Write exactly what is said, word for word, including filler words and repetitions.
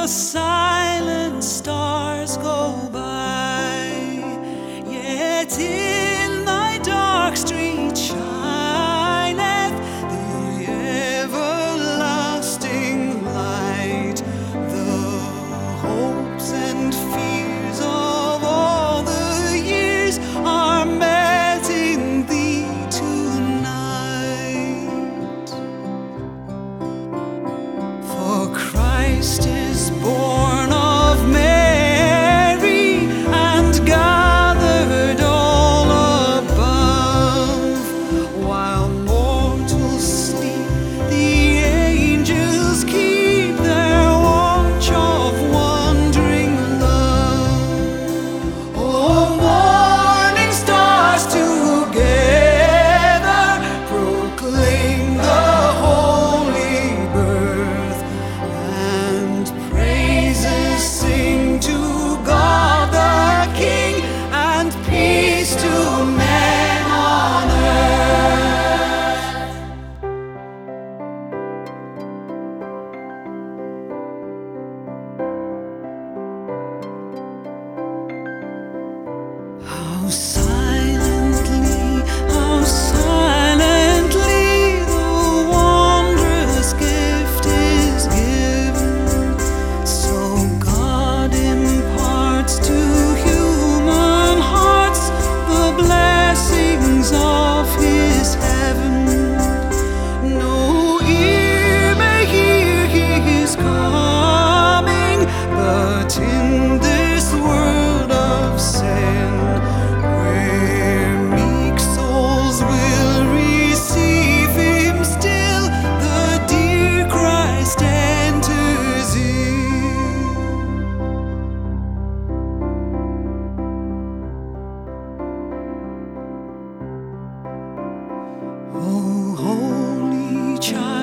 silent stars go by, yet in thy dark street shineth the everlasting light. The hopes and fears of all the years are met in thee tonight. For Christ is born of Mary and gathered all above. While mortals sleep, the angels keep their watch of wondering love. Oh, morning stars together proclaim the holy birth, and praises sing to God the King, and peace to men on earth. How silently, how silently the wondrous gift is given. So God imparts to human hearts the blessings of His heaven. No ear may hear His coming, but in this world of sin, where meek souls will receive Him still, the dear Christ enters in. O holy child